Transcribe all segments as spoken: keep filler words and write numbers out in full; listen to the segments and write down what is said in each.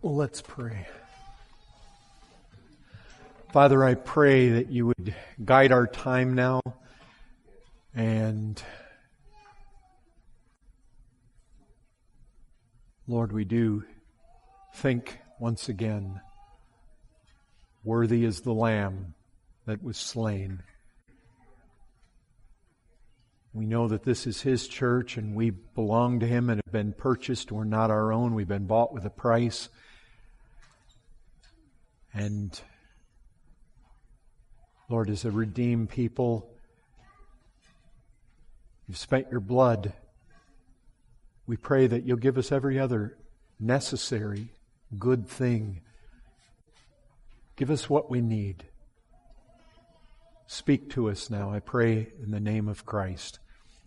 Well, let's pray. Father, I pray that you would guide our time now, and Lord, we do think once again, worthy is the Lamb that was slain. We know that this is His church and we belong to Him and have been purchased. We're not our own. We've been bought with a price. And Lord, as a redeemed people, you've spent your blood. We pray that you'll give us every other necessary good thing. Give us what we need. Speak to us now, I pray in the name of Christ.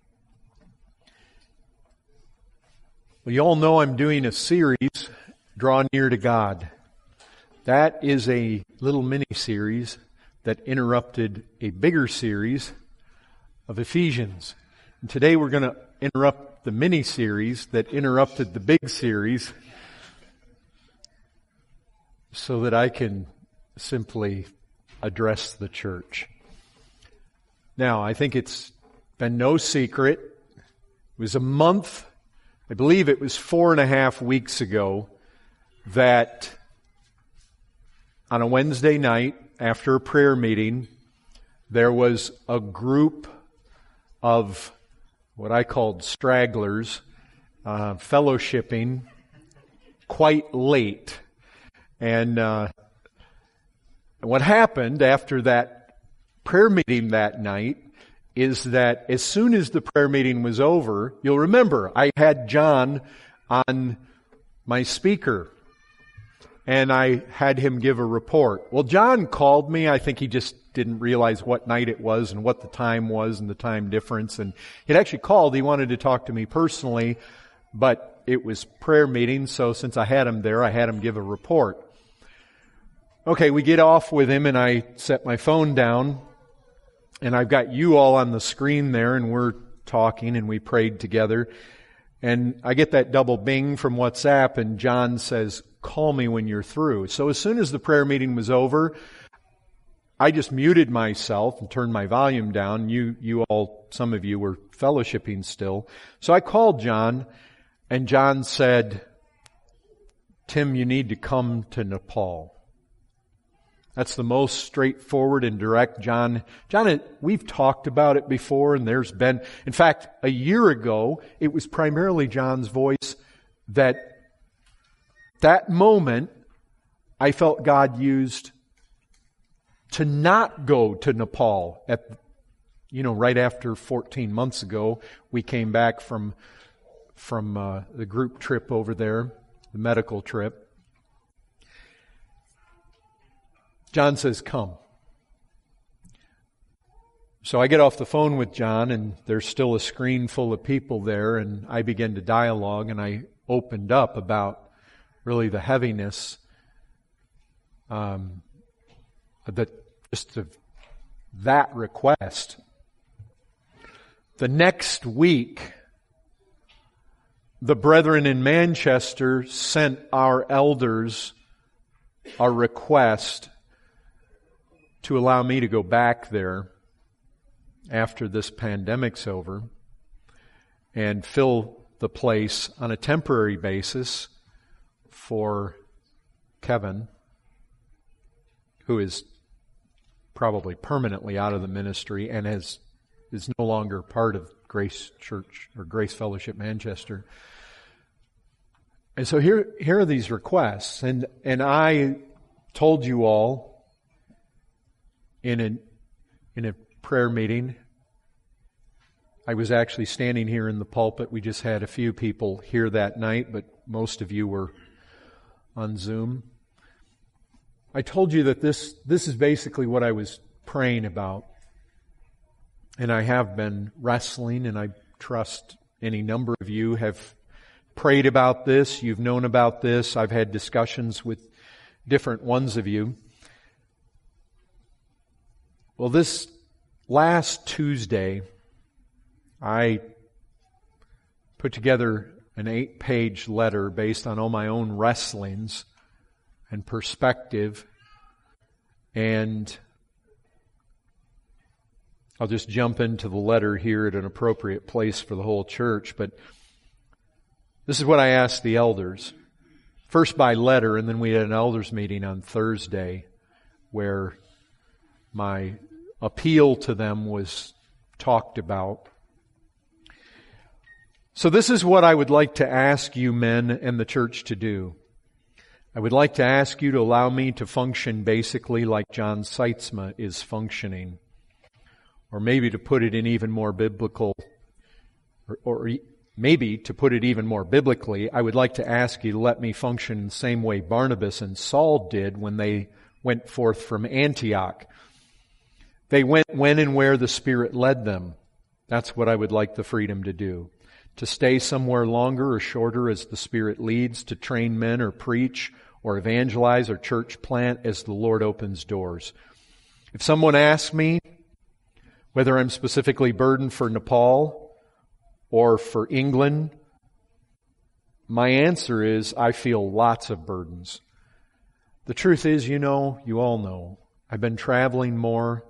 Well, you all know I'm doing a series, Draw Near to God. That is a little mini-series that interrupted a bigger series of Ephesians. And today we're going to interrupt the mini-series that interrupted the big series so that I can simply address the church. Now, I think it's been no secret. It was a month, I believe it was four and a half weeks ago, that on a Wednesday night, after a prayer meeting, there was a group of what I called stragglers, uh, fellowshipping quite late. And uh, what happened after that prayer meeting that night is that as soon as the prayer meeting was over, you'll remember I had John on my speaker and I had him give a report. Well, John called me. I think he just didn't realize what night it was and what the time was and the time difference. And he'd actually called. He wanted to talk to me personally, but it was prayer meeting. So since I had him there, I had him give a report. Okay, we get off with him and I set my phone down. And I've got you all on the screen there and we're talking and we prayed together. And I get that double bing from WhatsApp and John says, call me when you're through. So as soon as the prayer meeting was over, I just muted myself and turned my volume down. You, you all, some of you were fellowshipping still. So I called John and John said, Tim, you need to come to Nepal. That's the most straightforward and direct. John, John, we've talked about it before and there's been, in fact, a year ago, it was primarily John's voice that that moment I felt God used to not go to Nepal. At, you know, right after fourteen months ago, we came back from, from uh, the group trip over there, the medical trip. John says, come. So I get off the phone with John and there's still a screen full of people there and I begin to dialogue and I opened up about really the heaviness um, that just of that request. The next week, the brethren in Manchester sent our elders a request to allow me to go back there after this pandemic's over and fill the place on a temporary basis for Kevin, who is probably permanently out of the ministry and has, is no longer part of Grace Church or Grace Fellowship Manchester. And so here, here are these requests. And, and I told you all in a, in a prayer meeting, I was actually standing here in the pulpit. We just had a few people here that night, but most of you were on Zoom. I told you that this, this is basically what I was praying about. And I have been wrestling, and I trust any number of you have prayed about this. You've known about this. I've had discussions with different ones of you. Well, this last Tuesday, I put together an eight-page letter based on all my own wrestlings and perspective. And I'll just jump into the letter here at an appropriate place for the whole church. But this is what I asked the elders. First by letter, and then we had an elders meeting on Thursday where my appeal to them was talked about. So this is what I would like to ask you men and the church to do. I would like to ask you to allow me to function basically like John Seitzma is functioning. Or maybe to put it in even more biblical, or, or maybe to put it even more biblically, I would like to ask you to let me function in the same way Barnabas and Saul did when they went forth from Antioch. They went when and where the Spirit led them. That's what I would like the freedom to do. To stay somewhere longer or shorter as the Spirit leads, to train men or preach or evangelize or church plant as the Lord opens doors. If someone asks me whether I'm specifically burdened for Nepal or for England, my answer is I feel lots of burdens. The truth is, you know, you all know, I've been traveling more.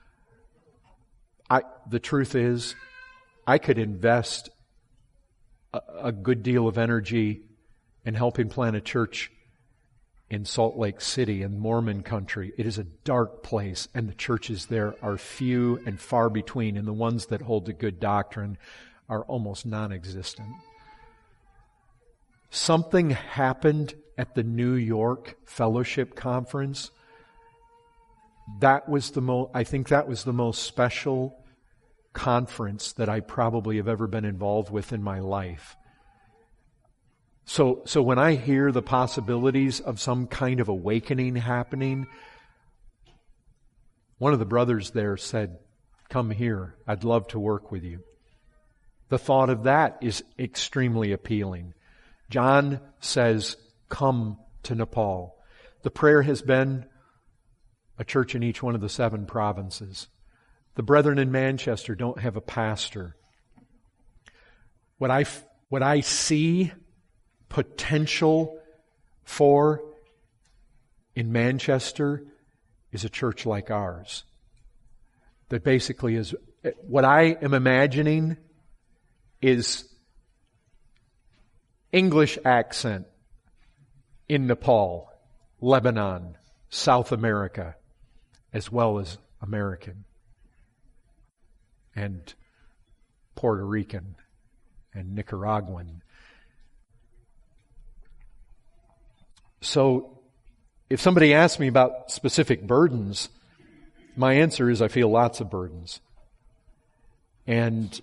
I, the truth is, I could invest a, a good deal of energy in helping plant a church in Salt Lake City in Mormon country. It is a dark place, and the churches there are few and far between, and the ones that hold to good doctrine are almost non-existent. Something happened at the New York Fellowship Conference. That was the most, I think that was the most special conference that I probably have ever been involved with in my life. So, so when I hear the possibilities of some kind of awakening happening, one of the brothers there said, "Come here, I'd love to work with you." The thought of that is extremely appealing. John says, "Come to Nepal." The prayer has been a church in each one of the seven provinces. The brethren in Manchester don't have a pastor. What I, what I see potential for in Manchester is a church like ours. That basically is, what I am imagining is English accent in Nepal, Lebanon, South America, as well as American and Puerto Rican and Nicaraguan. So, if somebody asks me about specific burdens, my answer is I feel lots of burdens. And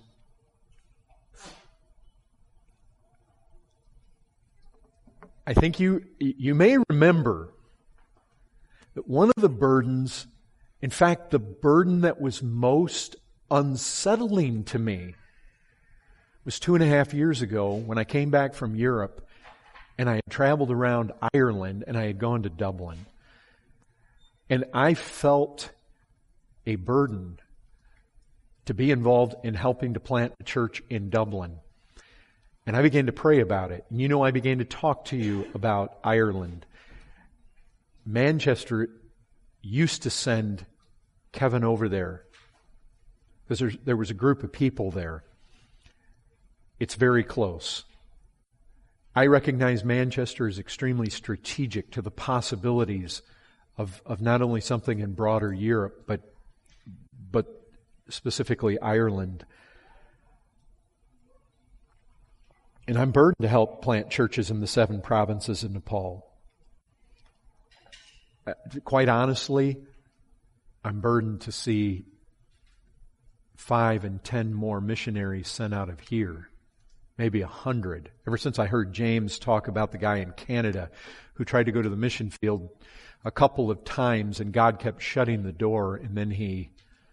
I think you you may remember that one of the burdens, in fact, the burden that was most unsettling to me was two and a half years ago when I came back from Europe and I had traveled around Ireland and I had gone to Dublin. And I felt a burden to be involved in helping to plant a church in Dublin. And I began to pray about it. And you know, I began to talk to you about Ireland. Manchester used to send Kevin over there because there was a group of people there. It's very close. I recognize Manchester is extremely strategic to the possibilities of, of not only something in broader Europe, but, but specifically Ireland. And I'm burdened to help plant churches in the seven provinces of Nepal. Quite honestly, I'm burdened to see five and ten more missionaries sent out of here. Maybe a hundred. Ever since I heard James talk about the guy in Canada who tried to go to the mission field a couple of times and God kept shutting the door, and then he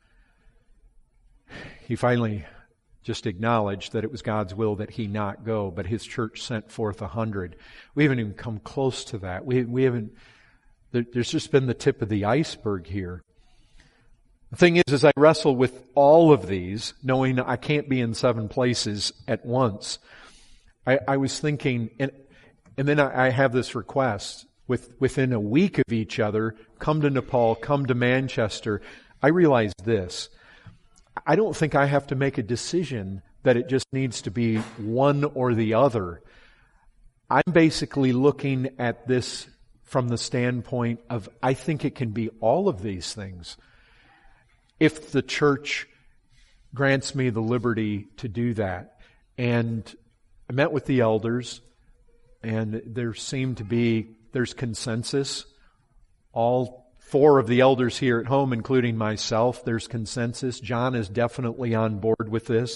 he finally just acknowledged that it was God's will that he not go, but his church sent forth a hundred. We haven't even come close to that. We we haven't. There, there's just been the tip of the iceberg here. The thing is, as I wrestle with all of these, knowing I can't be in seven places at once, I, I was thinking, and, and then I, I have this request. with, within a week of each other, come to Nepal, come to Manchester, I realized this. I don't think I have to make a decision that it just needs to be one or the other. I'm basically looking at this from the standpoint of, I think it can be all of these things. If the church grants me the liberty to do that. And I met with the elders, and there seemed to be, there's consensus. All four of the elders here at home, including myself, there's consensus. John is definitely on board with this.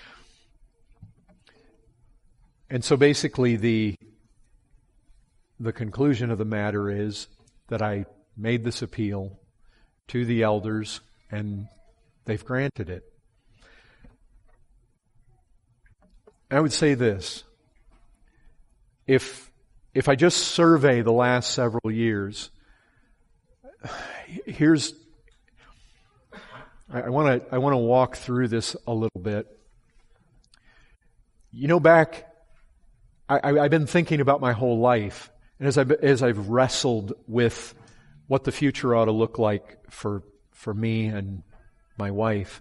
And so basically the the conclusion of the matter is that I made this appeal to the elders, and they've granted it. I would say this. If if I just survey the last several years, here's I want to I want to walk through this a little bit. You know, back I, I, I've been thinking about my whole life, and as I as I've wrestled with what the future ought to look like for for me and my wife.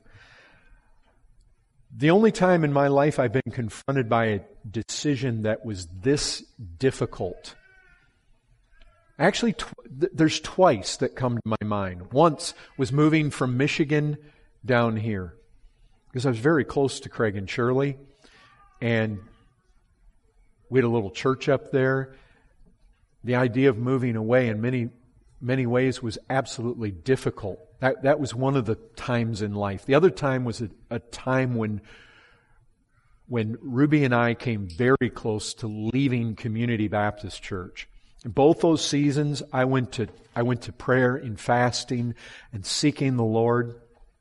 The only time in my life I've been confronted by a decision that was this difficult. Actually, tw- th- there's twice that come to my mind. Once was moving from Michigan down here, because I was very close to Craig and Shirley, and we had a little church up there. The idea of moving away in many, many ways was absolutely difficult. That, that was one of the times in life. The other time was a, a time when, when Ruby and I came very close to leaving Community Baptist Church. In both those seasons, I went to I went to prayer and fasting and seeking the Lord.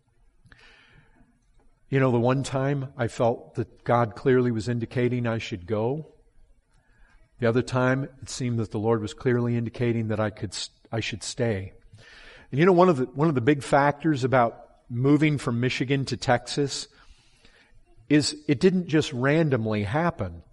You know, the one time I felt that God clearly was indicating I should go. The other time, it seemed that the Lord was clearly indicating that I could I should stay. And you know, one of the one of the big factors about moving from Michigan to Texas is it didn't just randomly happen.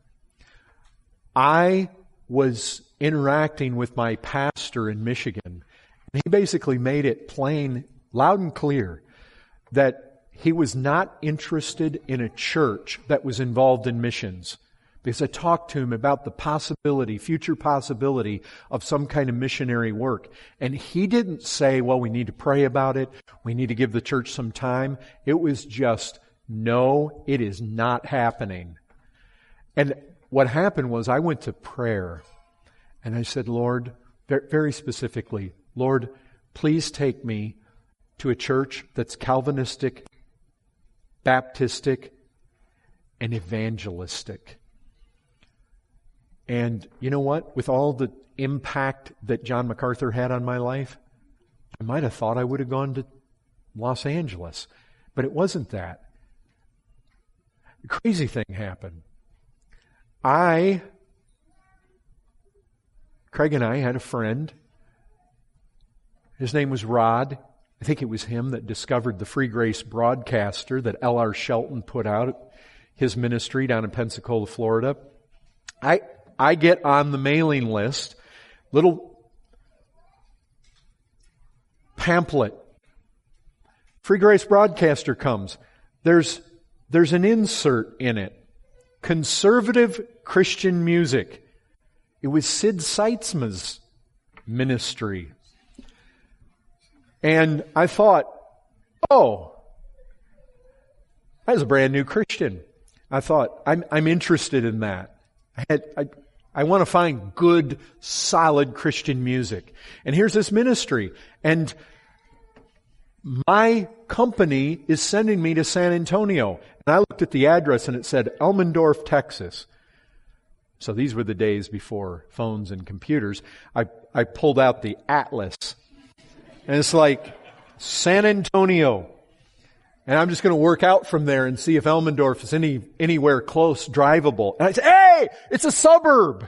I was interacting with my pastor in Michigan, and he basically made it plain, loud and clear, that he was not interested in a church that was involved in missions. Because I talked to him about the possibility, future possibility of some kind of missionary work. And he didn't say, well, we need to pray about it. We need to give the church some time. It was just, no, it is not happening. And what happened was I went to prayer. And I said, Lord, very specifically, Lord, please take me to a church that's Calvinistic, Baptistic, and evangelistic. And you know what? With all the impact that John MacArthur had on my life, I might have thought I would have gone to Los Angeles. But it wasn't that. A crazy thing happened. I... Craig and I had a friend. His name was Rod. I think it was him that discovered the Free Grace broadcaster that L R Shelton put out, his ministry down in Pensacola, Florida. I I get on the mailing list, little pamphlet. Free Grace broadcaster comes. There's there's an insert in it. Conservative Christian music. It was Sid Seitzma's ministry. And I thought, oh, that's a brand new Christian. I thought, I'm I'm interested in that. I had I I want to find good, solid Christian music. And here's this ministry. And my company is sending me to San Antonio. And I looked at the address and it said Elmendorf, Texas. So these were the days before phones and computers. I, I pulled out the atlas. And it's like, San Antonio. And I'm just going to work out from there and see if Elmendorf is any anywhere close, drivable. And I said, hey, it's a suburb.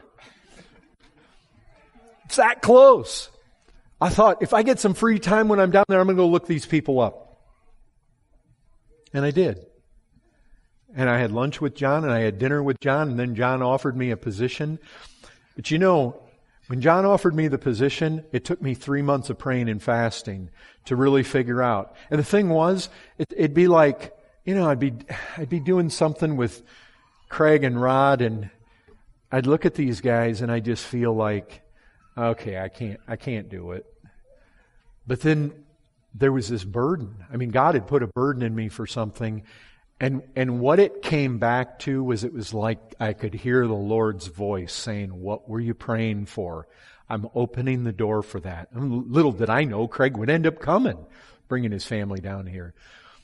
It's that close. I thought, if I get some free time when I'm down there, I'm going to go look these people up. And I did. And I had lunch with John, and I had dinner with John, and then John offered me a position. But you know, When John offered me the position, it took me three months of praying and fasting to really figure out. And the thing was, it, it'd be like, you know, I'd be, I'd be doing something with Craig and Rod, and I'd look at these guys and I just feel like, okay, I can't, I can't do it. But then there was this burden. I mean, God had put a burden in me for something. And, and what it came back to was it was like I could hear the Lord's voice saying, what were you praying for? I'm opening the door for that. And little did I know Craig would end up coming, bringing his family down here.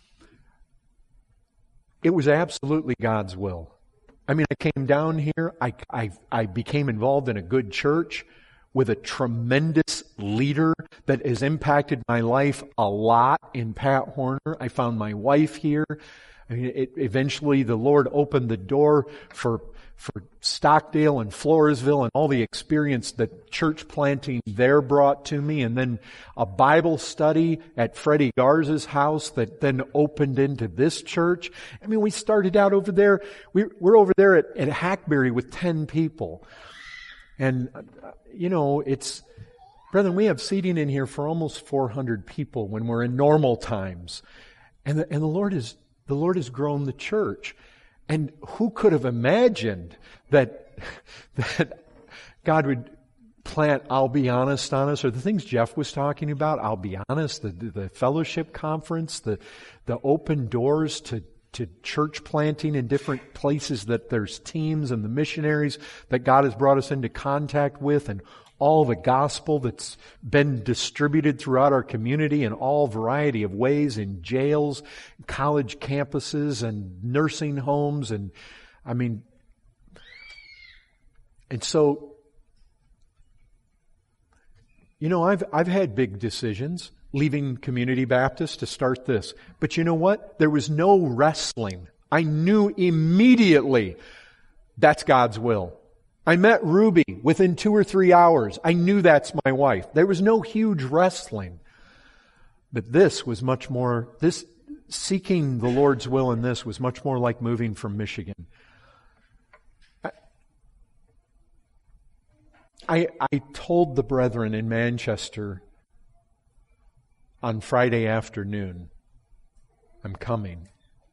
It was absolutely God's will. I mean, I came down here, I, I, I became involved in a good church with a tremendous leader that has impacted my life a lot in Pat Horner. I found my wife here. I mean, it, eventually the Lord opened the door for for Stockdale and Floresville and all the experience that church planting there brought to me, and then a Bible study at Freddie Garza's house that then opened into this church. I mean, we started out over there. We, we're over there at, at Hackberry with ten people. And, you know, it's, brethren, we have seating in here for almost four hundred people when we're in normal times. And the, and the Lord is The Lord has grown the church. And who could have imagined that, that God would plant I'll Be Honest on us, or the things Jeff was talking about, I'll Be Honest, the, the fellowship conference, the, the open doors to, to church planting in different places that there's teams and the missionaries that God has brought us into contact with, and all the gospel that's been distributed throughout our community in all variety of ways, in jails, college campuses, and nursing homes. And I mean, and so, you know, I've, I've had big decisions leaving Community Baptist to start this. But you know what? There was no wrestling. I knew immediately that's God's will. I met Ruby within two or three hours. I knew that's my wife. There was no huge wrestling. But this was much more, this seeking the Lord's will in this was much more like moving from Michigan. I, I told the brethren in Manchester on Friday afternoon, I'm coming.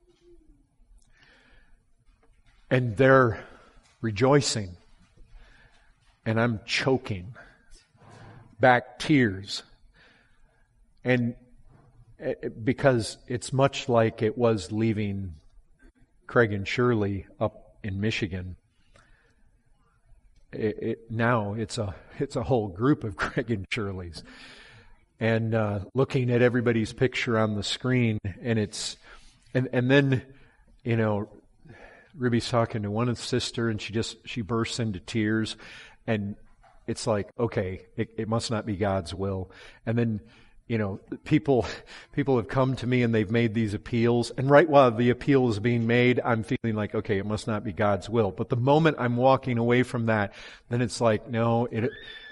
And they're rejoicing. And I'm choking back tears. And it, because it's much like it was leaving Craig and Shirley up in Michigan. It, it, now it's a it's a whole group of Craig and Shirleys. And uh, looking at everybody's picture on the screen, and it's and and then, you know, Ruby's talking to one of the sister, and she just she bursts into tears. And it's like, okay, it, it must not be God's will. And then, you know, people people have come to me and they've made these appeals. And right while the appeal is being made, I'm feeling like, okay, it must not be God's will. But the moment I'm walking away from that, then it's like, no, it,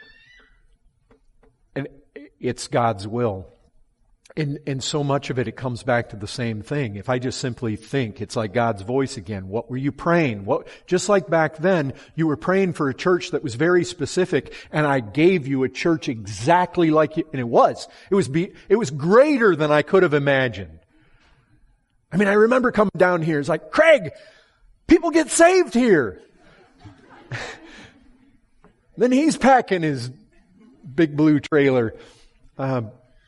and it's God's will. And, and so much of it, it comes back to the same thing. If I just simply think, it's like God's voice again. What were you praying? What, just like back then, you were praying for a church that was very specific, and I gave you a church exactly like you, and it was. It was be, it was greater than I could have imagined. I mean, I remember coming down here, it's like, Craig, people get saved here. Then he's packing his big blue trailer. Um,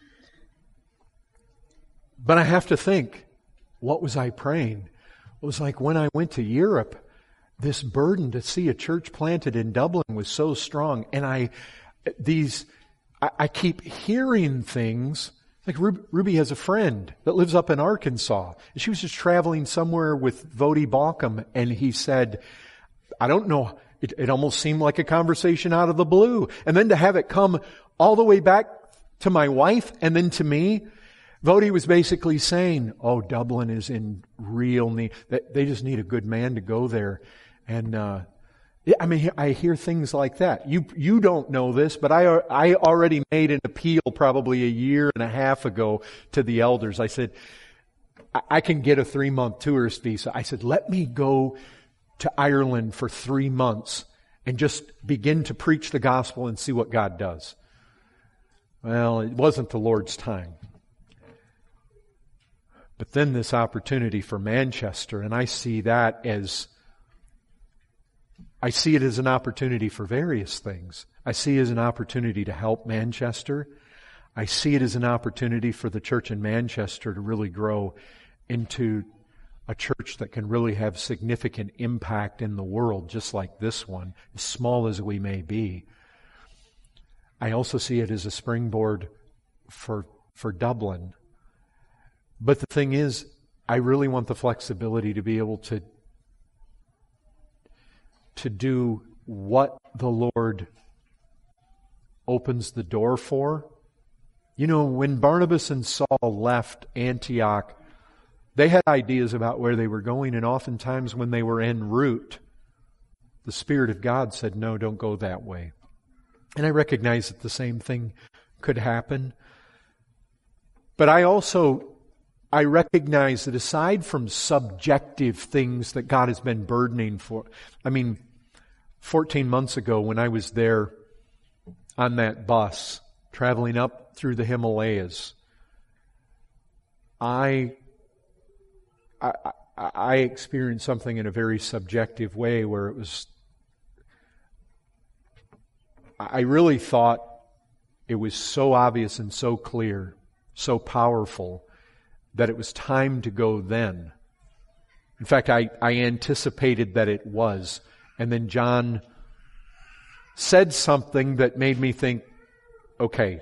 But I have to think, what was I praying? It was like when I went to Europe, this burden to see a church planted in Dublin was so strong. And I, these, I, I keep hearing things. Like Ruby, Ruby has a friend that lives up in Arkansas. And she was just traveling somewhere with Vodi Balkum. And he said, I don't know, it, it almost seemed like a conversation out of the blue. And then to have it come all the way back to my wife and then to me, Vodi was basically saying, oh, Dublin is in real need. They just need a good man to go there. And, uh, I mean, I hear things like that. You, you don't know this, but I, I already made an appeal probably a year and a half ago to the elders. I said, I, I can get a three month tourist visa. I said, let me go to Ireland for three months and just begin to preach the gospel and see what God does. Well, it wasn't the Lord's time. But then this opportunity for Manchester, and I see that as, I see it as an opportunity for various things. I see it as an opportunity to help Manchester. I see it as an opportunity for the church in Manchester to really grow into a church that can really have significant impact in the world, just like this one, as small as we may be. I also see it as a springboard for, for Dublin. But the thing is, I really want the flexibility to be able to, to do what the Lord opens the door for. You know, when Barnabas and Saul left Antioch, they had ideas about where they were going, and oftentimes when they were en route, the Spirit of God said, no, don't go that way. And I recognize that the same thing could happen. But I also, I recognize that aside from subjective things that God has been burdening for, I mean, fourteen months ago when I was there on that bus, traveling up through the Himalayas, I, I, I experienced something in a very subjective way where it was, I really thought it was so obvious and so clear, so powerful, that it was time to go then. In fact, I, I anticipated that it was. And then John said something that made me think, okay,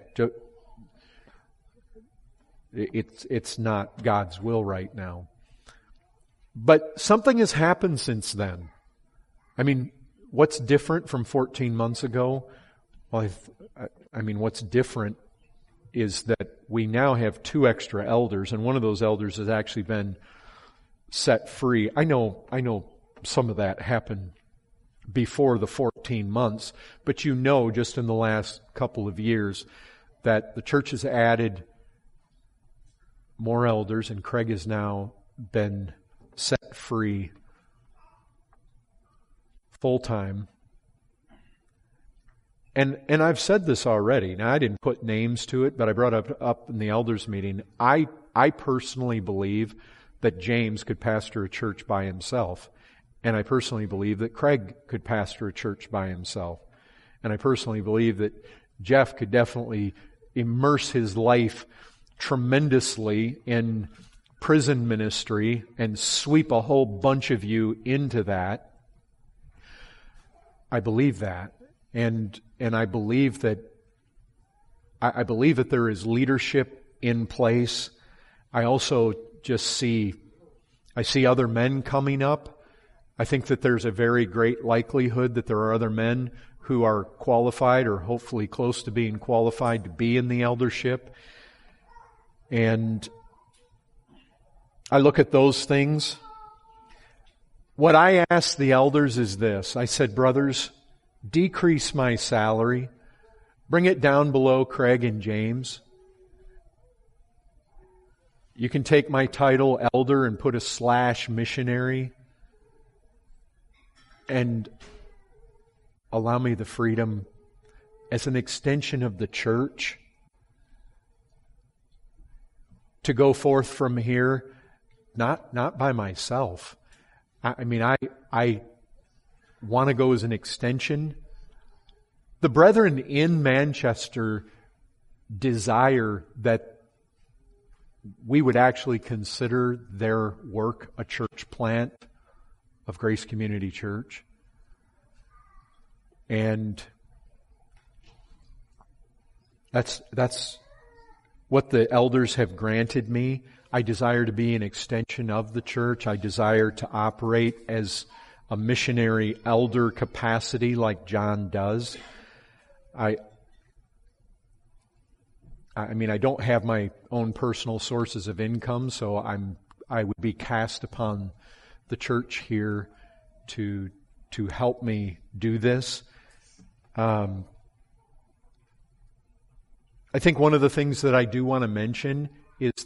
it's, it's not God's will right now. But something has happened since then. I mean, what's different from fourteen months ago? Well, I, I mean, what's different is that we now have two extra elders, and one of those elders has actually been set free. I know, I know some of that happened before the fourteen months, but you know just in the last couple of years that the church has added more elders, and Craig has now been set free full-time. And and I've said this already. Now, I didn't put names to it, but I brought up up in the elders meeting. I I personally believe that James could pastor a church by himself. And I personally believe that Craig could pastor a church by himself. And I personally believe that Jeff could definitely immerse his life tremendously in prison ministry and sweep a whole bunch of you into that. I believe that. And and I believe that I, I believe that there is leadership in place. I also just see I see other men coming up. I think that there's a very great likelihood that there are other men who are qualified or hopefully close to being qualified to be in the eldership. And I look at those things. What I asked the elders is this. I said, brothers, decrease my salary. Bring it down below Craig and James. You can take my title elder and put a slash missionary and allow me the freedom as an extension of the church to go forth from here, not not by myself. I, I mean, I I want to go as an extension. The brethren in Manchester desire that we would actually consider their work a church plant of Grace Community Church. And that's that's what the elders have granted me. I desire to be an extension of the church. I desire to operate as a missionary elder capacity like John does. I I mean, I don't have my own personal sources of income, so I'm I would be cast upon the church here to to help me do this. Um, I think one of the things that I do want to mention is that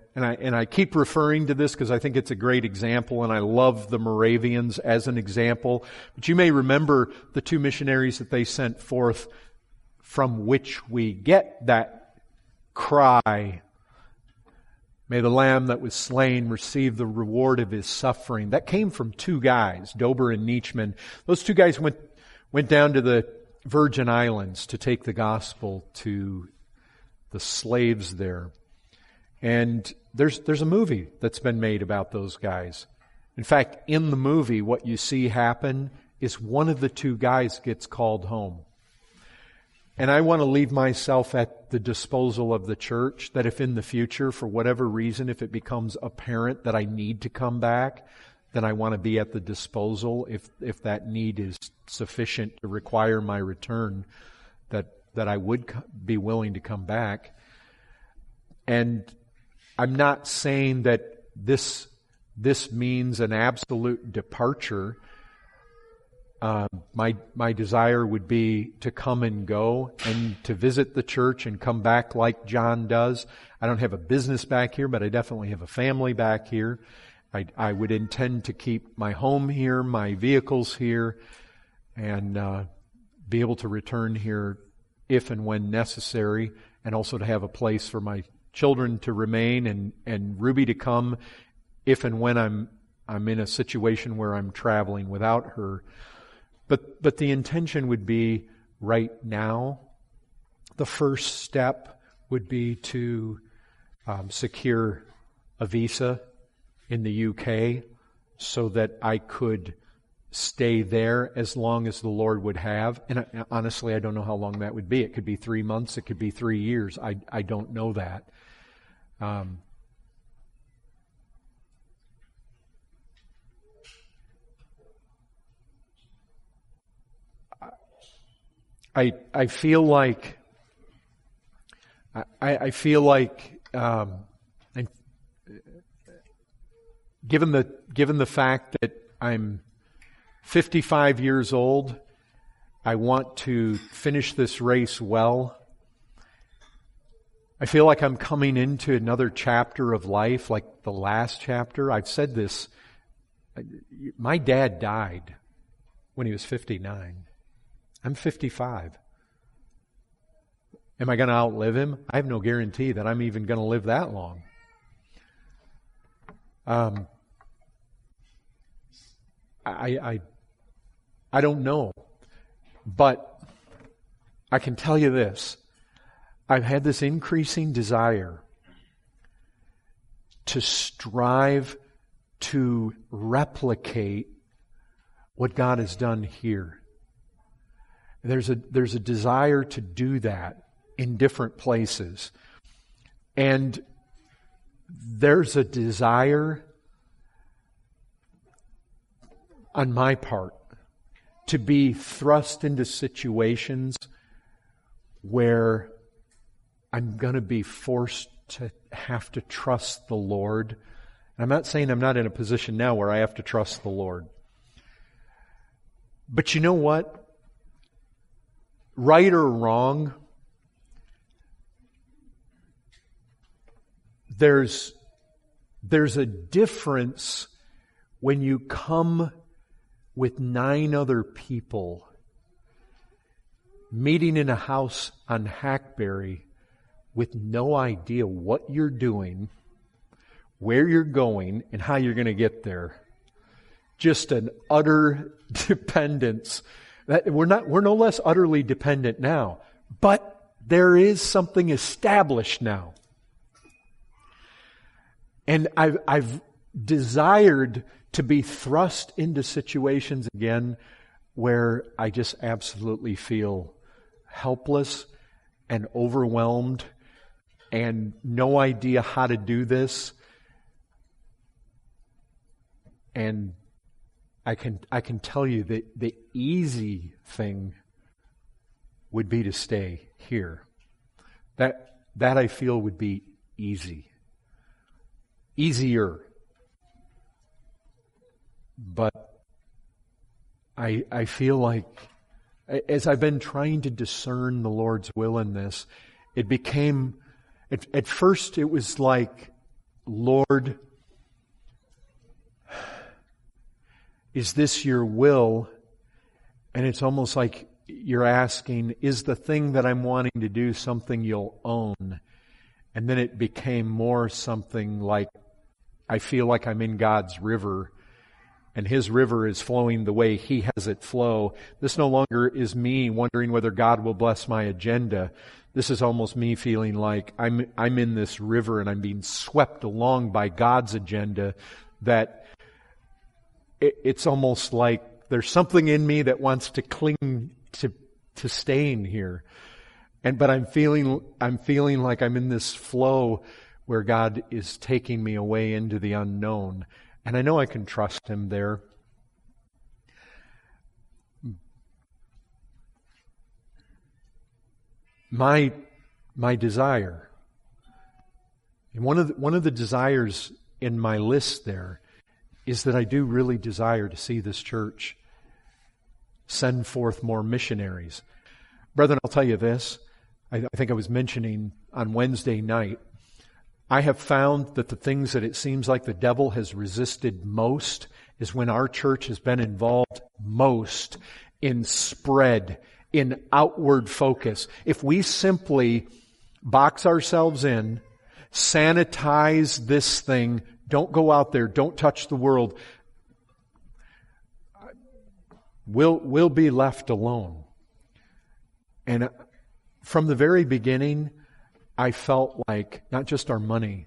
and I, and I keep referring to this because I think it's a great example, and I love the Moravians as an example. But you may remember the two missionaries that they sent forth, from which we get that cry, "May the Lamb that was slain receive the reward of his suffering." That came from two guys, Dober and Nietzschman. Those two guys went went down to the Virgin Islands to take the gospel to the slaves there. And there's there's a movie that's been made about those guys. In fact, in the movie, what you see happen is one of the two guys gets called home. And I want to leave myself at the disposal of the church, that if in the future, for whatever reason, if it becomes apparent that I need to come back, then I want to be at the disposal, if if that need is sufficient to require my return, that that I would be willing to come back. And I'm not saying that this this means an absolute departure. Uh, my my desire would be to come and go and to visit the church and come back like John does. I don't have a business back here, but I definitely have a family back here. I, I would intend to keep my home here, my vehicles here, and uh, be able to return here if and when necessary, and also to have a place for my children to remain, and, and Ruby to come if and when I'm I'm in a situation where I'm traveling without her. But but the intention would be right now. The first step would be to um, secure a visa in the U K so that I could stay there as long as the Lord would have. And I, honestly, I don't know how long that would be. It could be three months. It could be three years. I I don't know that. Um, I I feel like I I feel like um, and given the given the fact that I'm fifty-five years old, I want to finish this race well. I feel like I'm coming into another chapter of life, like the last chapter. I've said this. My dad died when he was fifty-nine. I'm fifty-five. Am I going to outlive him? I have no guarantee that I'm even going to live that long. Um, I, I, I don't know. But I can tell you this. I've had this increasing desire to strive to replicate what God has done here. There's a there's a desire to do that in different places. And there's a desire on my part to be thrust into situations where I'm going to be forced to have to trust the Lord. And I'm not saying I'm not in a position now where I have to trust the Lord. But you know what? Right or wrong, there's there's a difference when you come with nine other people meeting in a house on Hackberry with no idea what you're doing, where you're going, and how you're going to get there. Just an utter dependence. That we're not we're no less utterly dependent now, but there is something established now. And I've I've desired to be thrust into situations again where I just absolutely feel helpless and overwhelmed and no idea how to do this. And I can I can tell you that the easy thing would be to stay here. That that I feel would be easy. Easier. But I I feel like as I've been trying to discern the Lord's will in this, it became at, at first it was like Lord, is this your will? And it's almost like you're asking, is the thing that I'm wanting to do something you'll own? And then it became more something like, I feel like I'm in God's river, and His river is flowing the way He has it flow. This no longer is me wondering whether God will bless my agenda. This is almost me feeling like I'm I'm in this river and I'm being swept along by God's agenda, that it, it's almost like there's something in me that wants to cling to to staying here. And but I'm feeling I'm feeling like I'm in this flow where God is taking me away into the unknown. And I know I can trust Him there. My my desire, and one of the, one of the desires in my list there is that I do really desire to see this church send forth more missionaries. Brethren, I'll tell you this. I, I think I was mentioning on Wednesday night, I have found that the things that it seems like the devil has resisted most is when our church has been involved most in spread, in outward focus. If we simply box ourselves in, sanitize this thing, don't go out there, don't touch the world, we'll, we'll be left alone. And from the very beginning, I felt like, not just our money,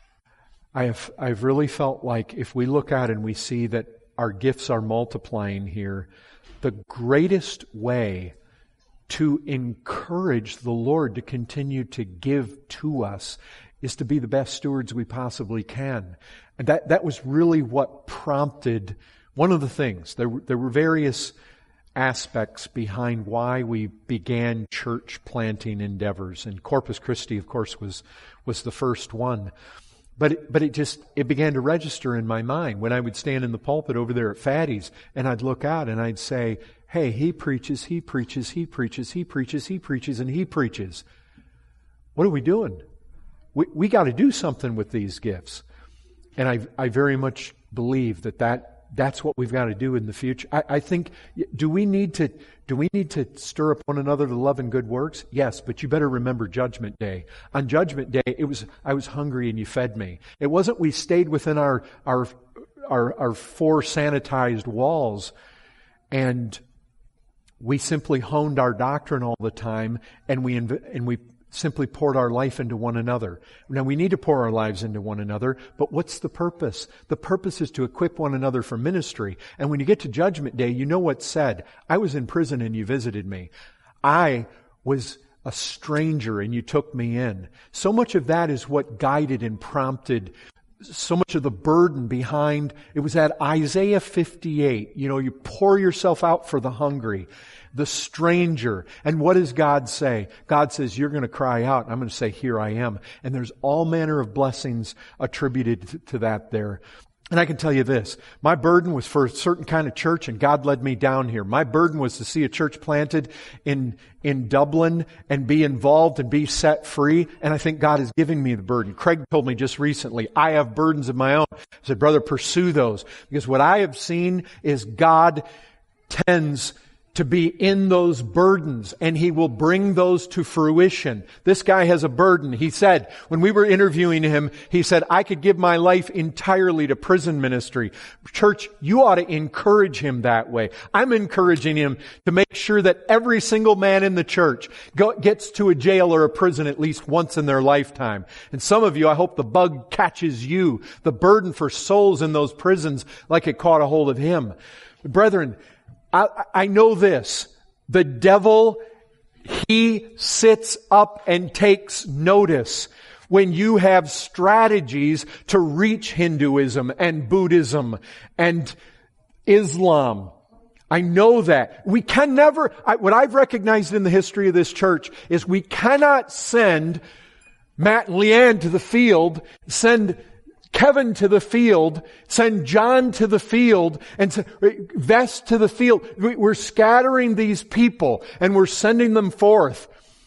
I have, I've really felt like if we look at and we see that our gifts are multiplying here, the greatest way to encourage the Lord to continue to give to us is to be the best stewards we possibly can. And that, that was really what prompted one of the things. There, there were various aspects behind why we began church planting endeavors. And Corpus Christi, of course, was, was the first one. But it, but it just, it began to register in my mind when I would stand in the pulpit over there at Fatty's and I'd look out and I'd say, hey, he preaches, he preaches, he preaches, he preaches, he preaches, and he preaches. What are we doing? We, we got to do something with these gifts. And I, I very much believe that, that that's what we've got to do in the future. I, I think, do we need to, do we need to stir up one another to love and good works? Yes, but you better remember Judgment Day. On Judgment Day, it was, I was hungry and you fed me. It wasn't we stayed within our, our, our, our four sanitized walls and we simply honed our doctrine all the time and we, inv- and we simply poured our life into one another. Now we need to pour our lives into one another, but what's the purpose? The purpose is to equip one another for ministry. And when you get to Judgment Day, you know what's said. I was in prison and you visited me. I was a stranger and you took me in. So much of that is what guided and prompted so much of the burden behind. It was at Isaiah fifty-eight. You know, you pour yourself out for the hungry, the stranger. And what does God say? God says, you're going to cry out. I'm going to say, here I am. And there's all manner of blessings attributed to that there. And I can tell you this, my burden was for a certain kind of church and God led me down here. My burden was to see a church planted in, in Dublin and be involved and be set free. And I think God is giving me the burden. Craig told me just recently, I have burdens of my own. I said, brother, pursue those. Because what I have seen is God tends to be in those burdens and He will bring those to fruition. This guy has a burden. He said, when we were interviewing him, he said, I could give my life entirely to prison ministry. Church, you ought to encourage him that way. I'm encouraging him to make sure that every single man in the church go, gets to a jail or a prison at least once in their lifetime. And some of you, I hope the bug catches you, the burden for souls in those prisons like it caught a hold of him. Brethren, I, I know this. The devil, he sits up and takes notice when you have strategies to reach Hinduism and Buddhism and Islam. I know that. We can never, I, what I've recognized in the history of this church is we cannot send Matt and Leanne to the field, send Kevin to the field, send John to the field, and Vest to the field. We're scattering these people and we're sending them forth.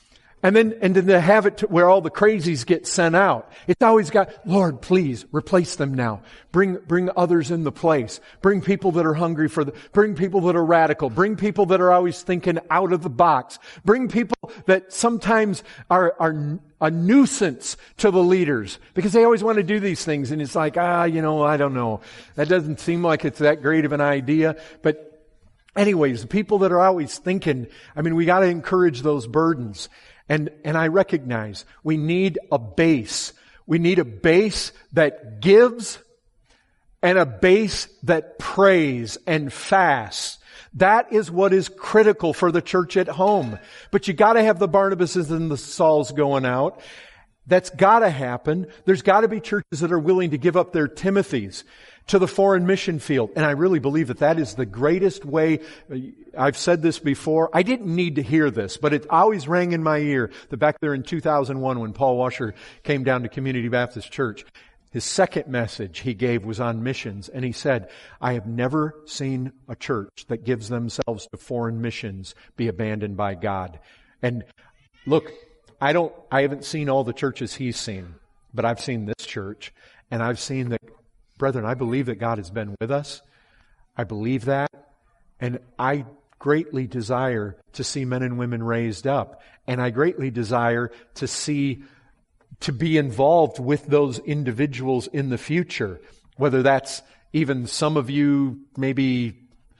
And then, and then to have it to where all the crazies get sent out. It's always got, Lord, please replace them now. Bring, bring others in the place. Bring people that are hungry for the, bring people that are radical. Bring people that are always thinking out of the box. Bring people that sometimes are, are a nuisance to the leaders because they always want to do these things. And it's like, ah, you know, I don't know. That doesn't seem like it's that great of an idea. But anyways, the people that are always thinking, I mean, we got to encourage those burdens. And, and I recognize we need a base. We need a base that gives and a base that prays and fasts. That is what is critical for the church at home. But you gotta have the Barnabases and the Sauls going out. That's gotta happen. There's gotta be churches that are willing to give up their Timothys to the foreign mission field. And I really believe that that is the greatest way. I've said this before. I didn't need to hear this, but it always rang in my ear that back there in two thousand one when Paul Washer came down to Community Baptist Church, his second message he gave was on missions. And he said, I have never seen a church that gives themselves to foreign missions be abandoned by God. And look, I don't, I haven't seen all the churches he's seen, but I've seen this church and I've seen that. Brethren, I believe that God has been with us. I believe that. And I greatly desire to see men and women raised up. And I greatly desire to see, to be involved with those individuals in the future. Whether that's even some of you maybe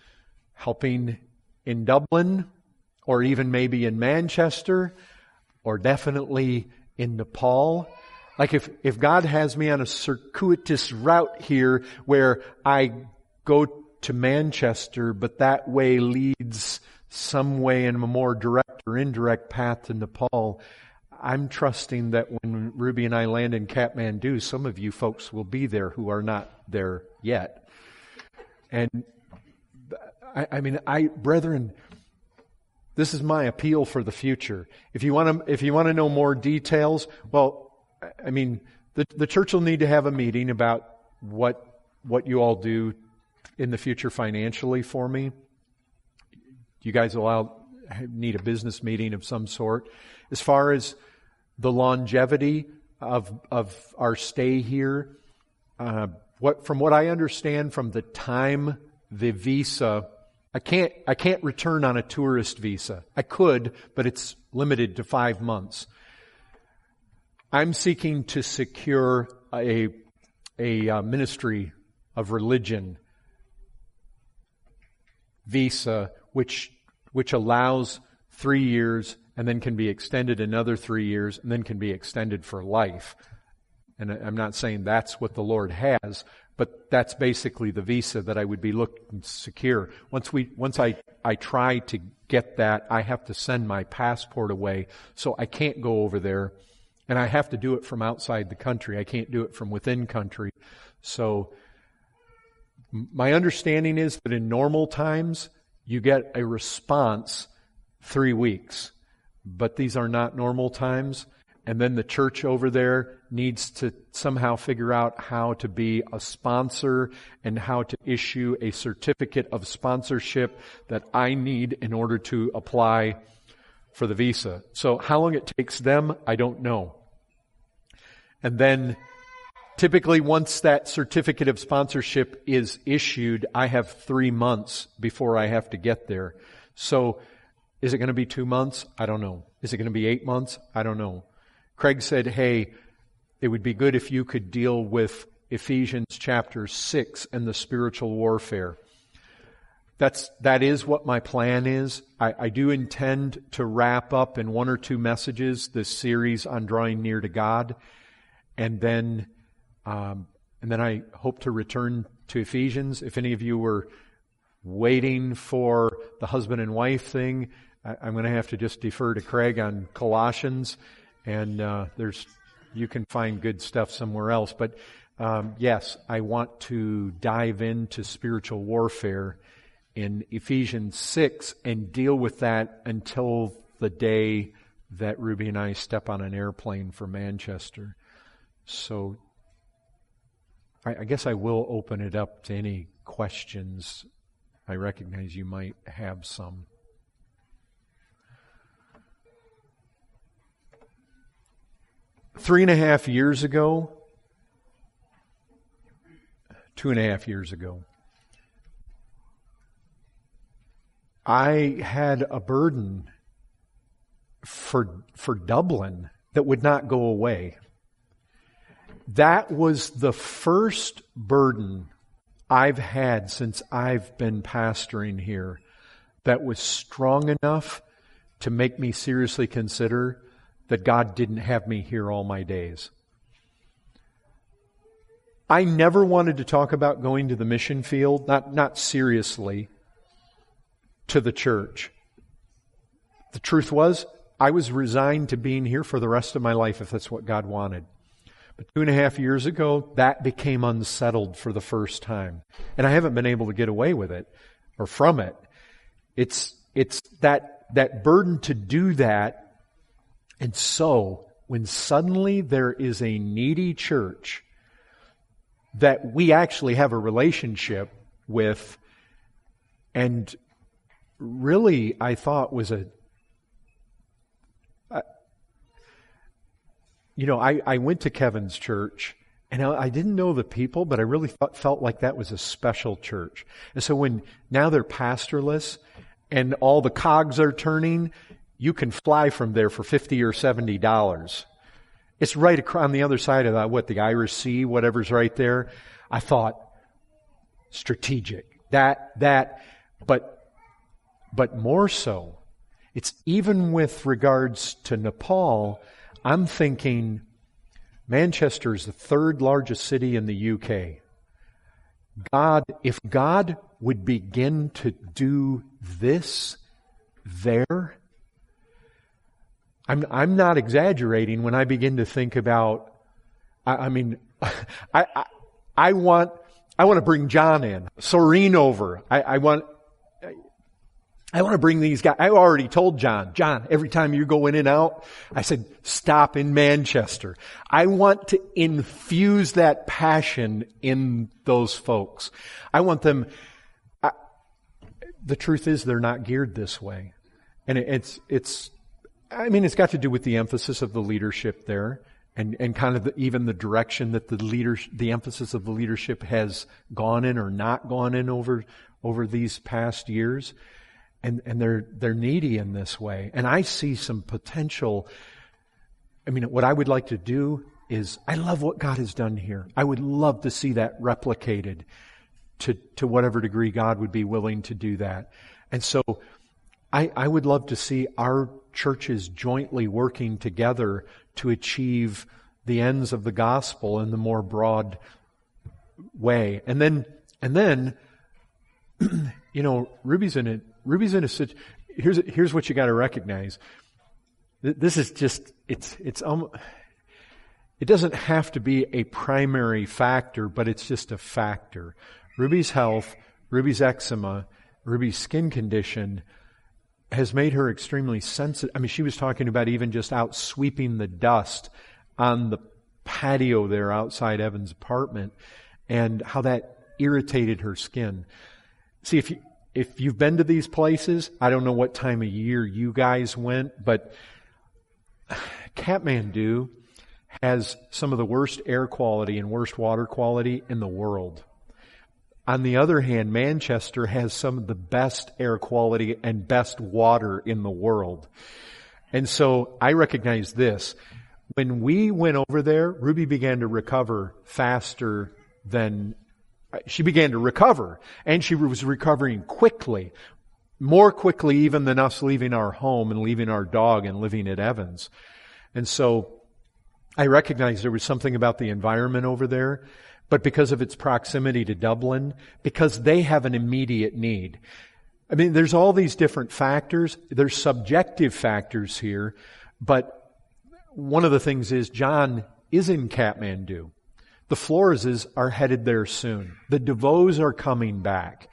helping in Dublin, or even maybe in Manchester, or definitely in Nepal. Like if, if God has me on a circuitous route here where I go to Manchester, but that way leads some way in a more direct or indirect path to Nepal, I'm trusting that when Ruby and I land in Kathmandu, some of you folks will be there who are not there yet. And I, I mean, I, brethren, this is my appeal for the future. If you want to, if you want to know more details, well, I mean, the, the church will need to have a meeting about what what you all do in the future financially for me. You guys will all need a business meeting of some sort. As far as the longevity of of our stay here, uh, what from what I understand from the time the visa, I can't I can't return on a tourist visa. I could, but it's limited to five months. I'm seeking to secure a, a uh, ministry of religion visa, which, which allows three years and then can be extended another three years and then can be extended for life. And I'm not saying that's what the Lord has, but that's basically the visa that I would be looking to secure. Once we, once I, I try to get that, I have to send my passport away, so I can't go over there. And I have to do it from outside the country. I can't do it from within country. So my understanding is that in normal times, you get a response three weeks. But these are not normal times. And then the church over there needs to somehow figure out how to be a sponsor and how to issue a certificate of sponsorship that I need in order to apply for the visa. So how long it takes them, I don't know. And then typically once that certificate of sponsorship is issued, I have three months before I have to get there. So is it going to be two months? I don't know. Is it going to be eight months? I don't know. Craig said, hey, it would be good if you could deal with Ephesians chapter six and the spiritual warfare. That's, that is what my plan is. I, I do intend to wrap up in one or two messages this series on drawing near to God. And then, um, and then I hope to return to Ephesians. If any of you were waiting for the husband and wife thing, I, I'm going to have to just defer to Craig on Colossians. And, uh, there's, you can find good stuff somewhere else. But, um, yes, I want to dive into spiritual warfare in Ephesians six and deal with that until the day that Ruby and I step on an airplane for Manchester. So I, I guess I will open it up to any questions. I recognize you might have some. three and a half years ago, two and a half years ago, I had a burden for, for Dublin that would not go away. That was the first burden I've had since I've been pastoring here that was strong enough to make me seriously consider that God didn't have me here all my days. I never wanted to talk about going to the mission field, not, not seriously, to the church. The truth was, I was resigned to being here for the rest of my life if that's what God wanted. But two and a half years ago, that became unsettled for the first time. And I haven't been able to get away with it, or from it. It's, it's that, that burden to do that. And so, when suddenly there is a needy church that we actually have a relationship with, and really I thought was a, a you know, I, I went to Kevin's church, and I, I didn't know the people, but I really thought, felt like that was a special church. And so when now they're pastorless, and all the cogs are turning, you can fly from there for fifty or seventy dollars. It's right across on the other side of that, what, the Irish Sea, whatever's right there. I thought, strategic. That, that, but, but more so, it's even with regards to Nepal, I'm thinking Manchester is the third largest city in the U K. God, if God would begin to do this there, I'm, I'm not exaggerating when I begin to think about, I, I mean, I, I, I want, I want to bring John in, Soreen over. I, I want, I, I want to bring these guys. I already told John, John, every time you go in and out, I said, stop in Manchester. I want to infuse that passion in those folks. I want them, I, the truth is they're not geared this way. And it, it's, it's, I mean, it's got to do with the emphasis of the leadership there, and, and kind of the, even the direction that the leader, the emphasis of the leadership has gone in or not gone in over, over these past years. And, and they're, they're needy in this way. And I see some potential. I mean, what I would like to do is, I love what God has done here. I would love to see that replicated to, to whatever degree God would be willing to do that. And so, I, I would love to see our churches jointly working together to achieve the ends of the gospel in the more broad way. And then, and then, you know, Ruby's in it. Ruby's in a such. Here's here's what you got to recognize. This is just it's it's um. It doesn't have to be a primary factor, but it's just a factor. Ruby's health, Ruby's eczema, Ruby's skin condition has made her extremely sensitive. I mean, she was talking about even just out sweeping the dust on the patio there outside Evan's apartment, and how that irritated her skin. See, if you, if you've been to these places, I don't know what time of year you guys went, but Kathmandu has some of the worst air quality and worst water quality in the world. On the other hand, Manchester has some of the best air quality and best water in the world. And so I recognize this. When we went over there, Ruby began to recover faster than, she began to recover. And she was recovering quickly. More quickly even than us leaving our home and leaving our dog and living at Evans. And so I recognized there was something about the environment over there. But because of its proximity to Dublin, because they have an immediate need. I mean, there's all these different factors. There's subjective factors here. But one of the things is John is in Kathmandu. The Floreses are headed there soon. The DeVos are coming back.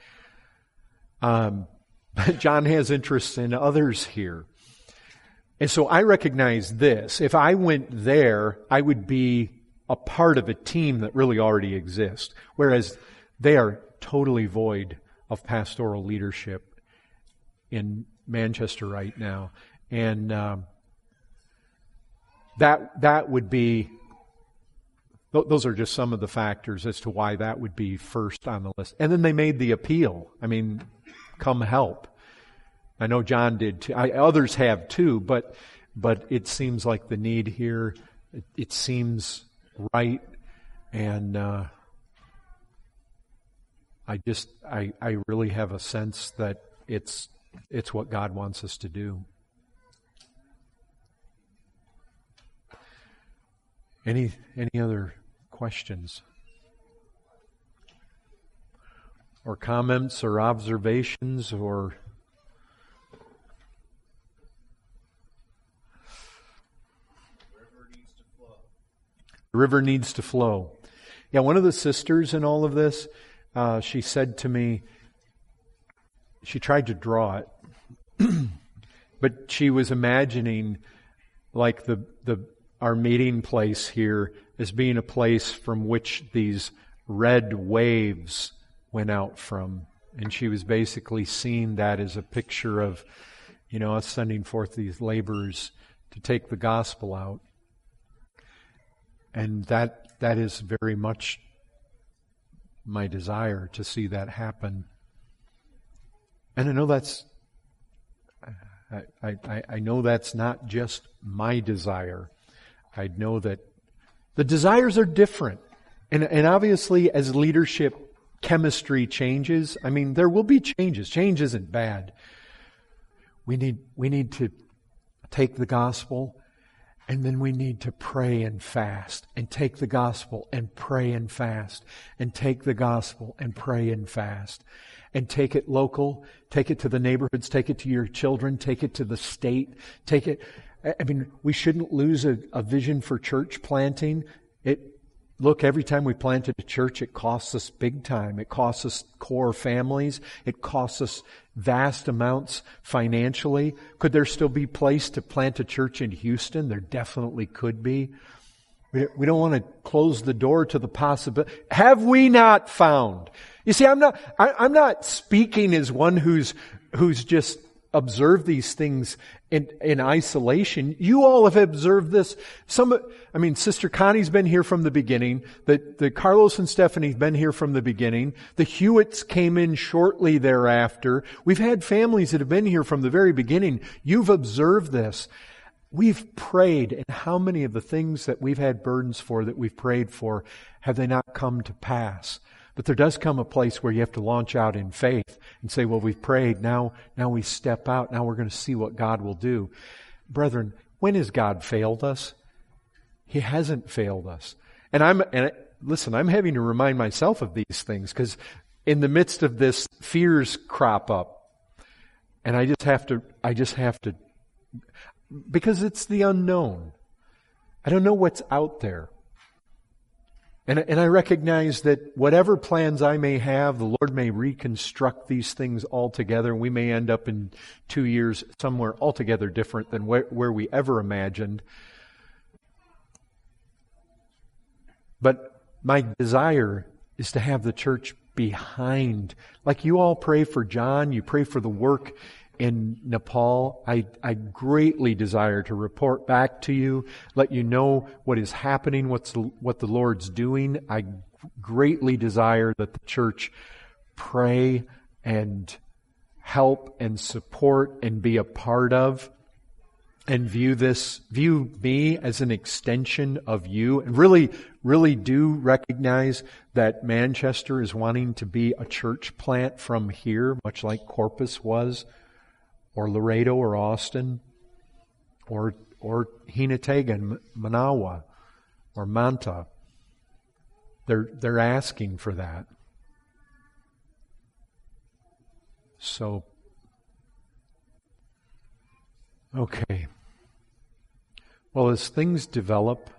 Um, John has interests in others here. And so I recognize this. If I went there, I would be a part of a team that really already exists, whereas they are totally void of pastoral leadership in Manchester right now. And um, that that would be, those are just some of the factors as to why that would be first on the list. And then they made the appeal. I mean, come help. I know John did too. I, others have too, but but it seems like the need here, it, it seems right. And uh, I just, I, I really have a sense that it's it's what God wants us to do. Any any other questions? Or comments or observations or... The river needs to flow. Yeah, one of the sisters in all of this, uh, she said to me, she tried to draw it, but she was imagining like the the our meeting place here as being a place from which these red waves went out from. And she was basically seeing that as a picture of, you know, us sending forth these laborers to take the gospel out. And that that is very much my desire, to see that happen. And I know that's I, I, I know that's not just my desire. I know that the desires are different. And and obviously as leadership chemistry changes, I mean there will be changes. Change isn't bad. We need we need to take the gospel, and then we need to pray and fast, and take the gospel and pray and fast, and take the gospel and pray and fast, and take it local, take it to the neighborhoods, take it to your children, take it to the state, take it. I mean, we shouldn't lose a, a vision for church planting. It look, every time we planted a church, it costs us big time. It costs us core families. It costs us vast amounts financially. Could there still be place to plant a church in Houston? There definitely could be. We, we don't want to close the door to the possibility. Have we not found? You see, I'm not, I, I'm not speaking as one who's, who's just observed these things in, in isolation. You all have observed this. Some, I mean, Sister Connie's been here from the beginning. The, the Carlos and Stephanie's been here from the beginning. The Hewitts came in shortly thereafter. We've had families that have been here from the very beginning. You've observed this. We've prayed, and how many of the things that we've had burdens for, that we've prayed for, have they not come to pass? But there does come a place where you have to launch out in faith and say, well, we've prayed, now, now we step out, now we're going to see what God will do. Brethren, when has God failed us? He hasn't failed us. And I'm, and listen, I'm having to remind myself of these things, because in the midst of this, fears crop up. And I just have to, I just have to, because it's the unknown. I don't know what's out there. And, and I recognize that whatever plans I may have, the Lord may reconstruct these things altogether, and we may end up in two years somewhere altogether different than where, where we ever imagined. But my desire is to have the church behind. Like you all pray for John, you pray for the work in Nepal. I, I greatly desire to report back to you, let you know what is happening, what's the, what the Lord's doing. I greatly desire that the church pray and help and support and be a part of, and view this, view me as an extension of you, and really, really do recognize that Manchester is wanting to be a church plant from here, much like Corpus was, or Laredo, or Austin, or or Hinatega, Manawa, or Manta. They're they're asking for that. So, okay. Well, as things develop,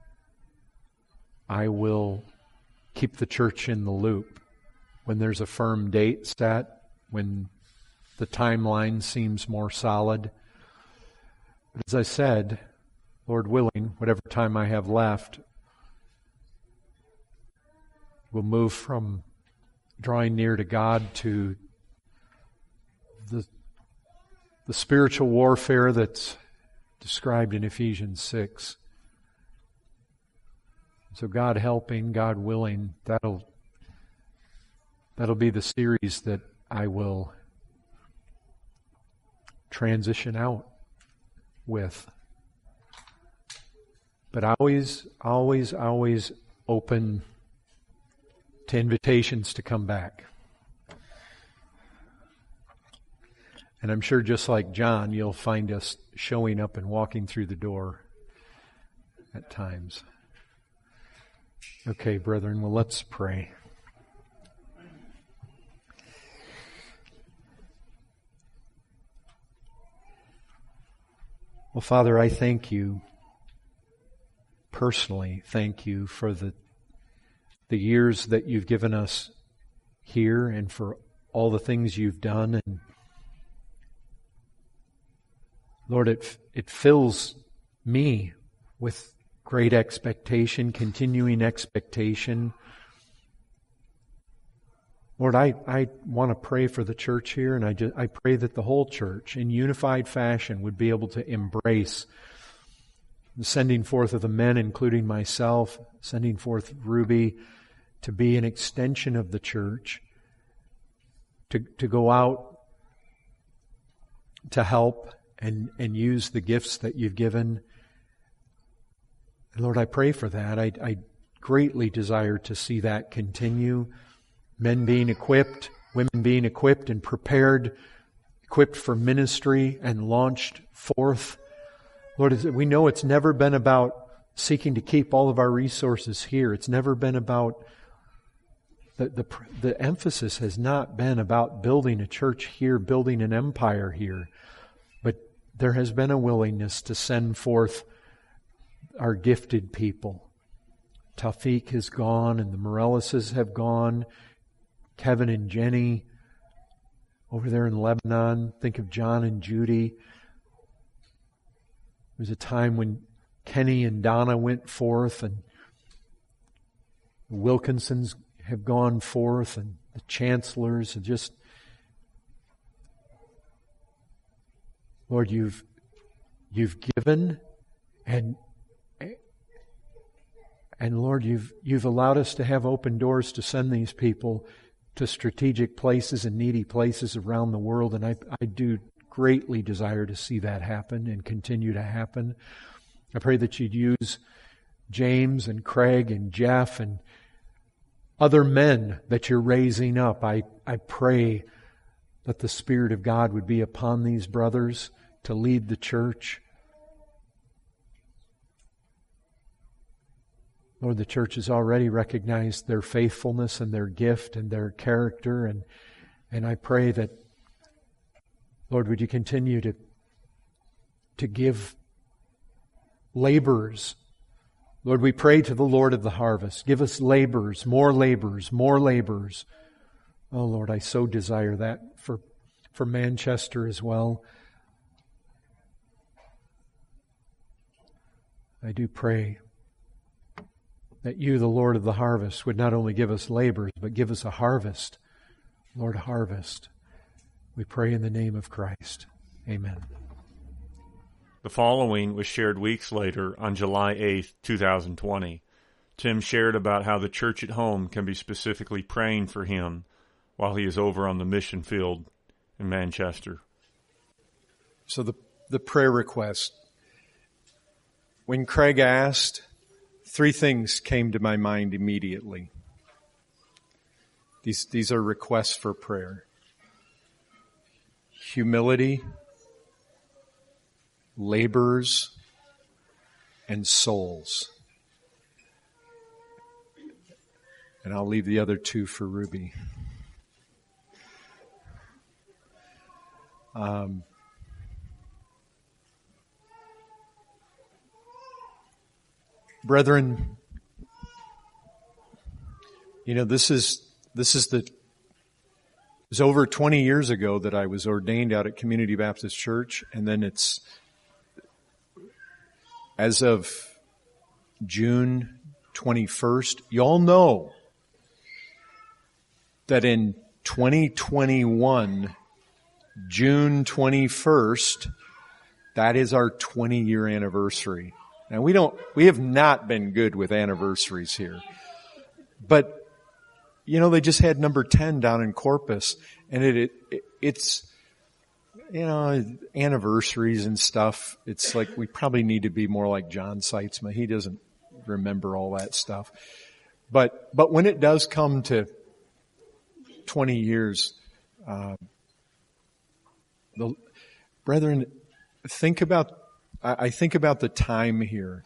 I will keep the church in the loop. When there's a firm date set, when the timeline seems more solid. But as I said, Lord willing, whatever time I have left, we'll move from drawing near to God to the, the spiritual warfare that's described in Ephesians six. So God helping, God willing, that'll that'll be the series that I will transition out with. But always, always, always open to invitations to come back. And I'm sure just like John, you'll find us showing up and walking through the door at times. Okay, brethren, well, let's pray. Well, Father, I thank you, personally thank you for the the years that you've given us here and for all the things you've done. And Lord, it it fills me with great expectation, continuing expectation. Lord, I, I want to pray for the church here, and I just, I pray that the whole church in unified fashion would be able to embrace the sending forth of the men, including myself, sending forth Ruby to be an extension of the church, to, to go out to help and, and use the gifts that you've given. And Lord, I pray for that. I, I greatly desire to see that continue. Men being equipped, women being equipped and prepared, equipped for ministry and launched forth. Lord, we know it's never been about seeking to keep all of our resources here. It's never been about, the, the, the emphasis has not been about building a church here, building an empire here. But there has been a willingness to send forth our gifted people. Tawfiq has gone and the Morellises have gone. Kevin and Jenny over there in Lebanon. Think of John and Judy. There was a time when Kenny and Donna went forth, and the Wilkinsons have gone forth, and the Chancellors have just... Lord, you've you've given, and and Lord, you've you've allowed us to have open doors to send these people to strategic places and needy places around the world, and I, I do greatly desire to see that happen and continue to happen. I pray that you'd use James and Craig and Jeff and other men that you're raising up. I, I pray that the Spirit of God would be upon these brothers to lead the church. Lord, the church has already recognized their faithfulness and their gift and their character. And, and I pray that, Lord, would you continue to, to give laborers. Lord, we pray to the Lord of the harvest. Give us laborers, more laborers, more laborers. Oh, Lord, I so desire that for, for Manchester as well. I do pray that you, the Lord of the harvest, would not only give us laborers, but give us a harvest. Lord, harvest. We pray in the name of Christ. Amen. The following was shared weeks later on July eighth, twenty twenty. Tim shared about how the church at home can be specifically praying for him while he is over on the mission field in Manchester. So the, the prayer request. When Craig asked, three things came to my mind immediately. These, these are requests for prayer. Humility, laborers, and souls. And I'll leave the other two for Ruby. Um, brethren, you know, this is, this is the, it was over twenty years ago that I was ordained out at Community Baptist Church, and then it's, as of June twenty-first, y'all know that in twenty twenty-one, June twenty-first, that is our twenty-year anniversary Now we don't, we have not been good with anniversaries here. But, you know, they just had number ten down in Corpus, and it, it it's, you know, anniversaries and stuff. It's like we probably need to be more like John Seitzma. He doesn't remember all that stuff. But, but when it does come to twenty years, uh, the, brethren, think about, I, I think about the time here.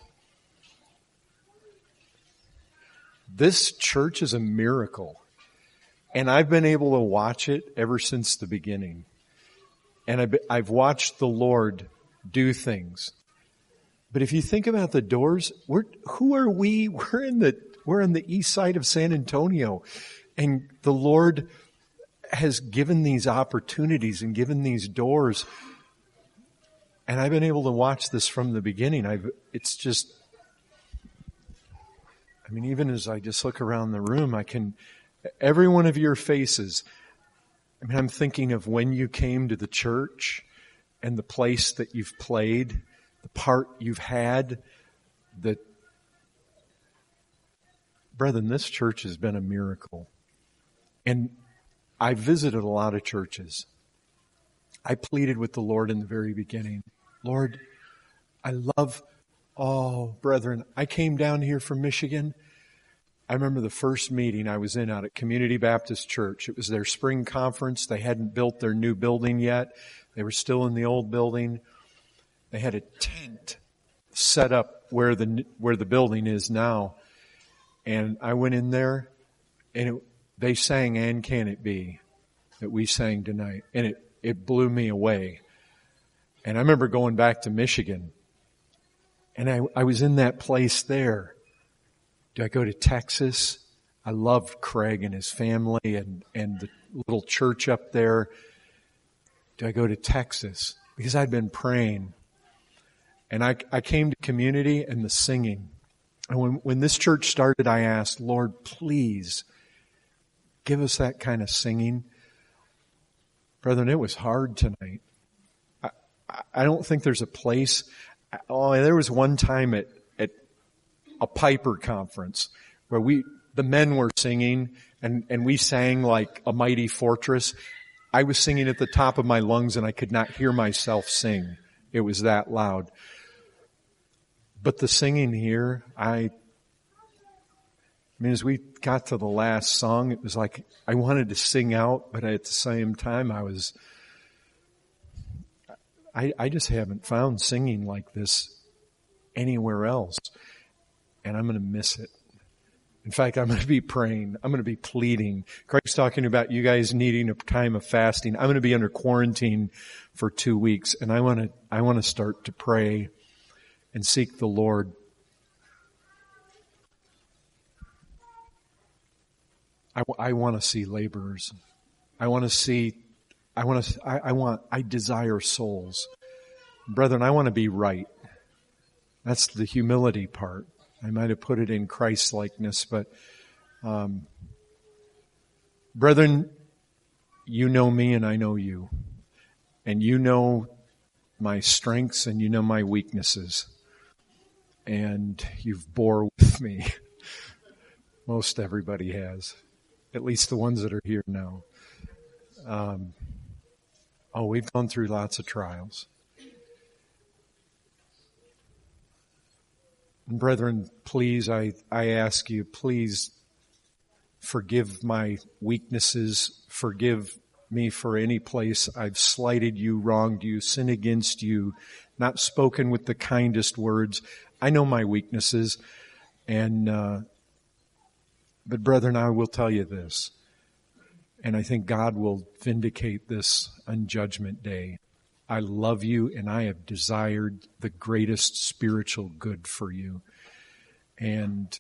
This church is a miracle. And I've been able to watch it ever since the beginning. And I've, I've watched the Lord do things. But if you think about the doors, we're, who are we? We're in the, we're on the east side of San Antonio. And the Lord has given these opportunities and given these doors. And I've been able to watch this from the beginning. I've, it's just, I mean, even as I just look around the room, I can, every one of your faces, I mean, I'm thinking of when you came to the church and the place that you've played, the part you've had, that, brethren, this church has been a miracle. And I visited a lot of churches. I pleaded with the Lord in the very beginning. Lord, I love, oh, brethren, I came down here from Michigan. I remember the first meeting I was in out at Community Baptist Church. It was their spring conference. They hadn't built their new building yet. They were still in the old building. They had a tent set up where the where the building is now. And I went in there, and it, they sang "And Can It Be" that we sang tonight. And it, it blew me away. And I remember going back to Michigan, and I, I was in that place there. Do I go to Texas? I love Craig and his family and, and the little church up there. Do I go to Texas? Because I'd been praying. And I, I came to community and the singing. And when, when this church started, I asked, Lord, please give us that kind of singing. Brethren, it was hard tonight. I, I don't think there's a place. Oh, there was one time at, at a Piper conference where we, the men were singing and, and we sang like A Mighty Fortress. I was singing at the top of my lungs and I could not hear myself sing. It was that loud. But the singing here, I, I mean, as we got to the last song, it was like I wanted to sing out, but at the same time I was, I, I just haven't found singing like this anywhere else. And I'm going to miss it. In fact, I'm going to be praying. I'm going to be pleading. Craig's talking about you guys needing a time of fasting. I'm going to be under quarantine for two weeks, and I want to, I want to start to pray and seek the Lord. I, I want to see laborers. I want to see, I want to, I, I want, I desire souls. Brethren, I want to be right. That's the humility part. I might have put it in Christ-likeness, but, um, brethren, you know me and I know you. And you know my strengths and you know my weaknesses. And you've bore with me. Most everybody has. At least the ones that are here now. Um, oh, we've gone through lots of trials. And brethren, please, I, I ask you, please forgive my weaknesses. Forgive me for any place I've slighted you, wronged you, sinned against you, not spoken with the kindest words. I know my weaknesses. And, uh, but brethren, I will tell you this, and I think God will vindicate this on Judgment Day. I love you and I have desired the greatest spiritual good for you. And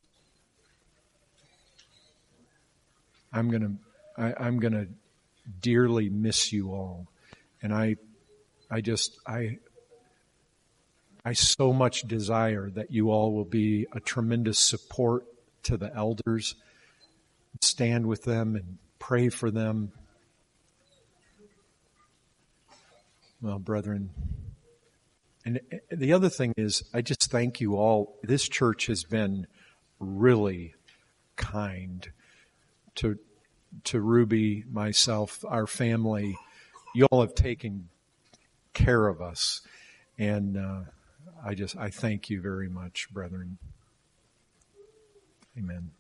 I'm going to, I'm going to dearly miss you all. And I, I just, I, I so much desire that you all will be a tremendous support to the elders. Stand with them and pray for them. Well, brethren, And the other thing is, I just thank you all. This church has been really kind to to Ruby, myself, our family. You all have taken care of us, and uh, I just I thank you very much, brethren. Amen.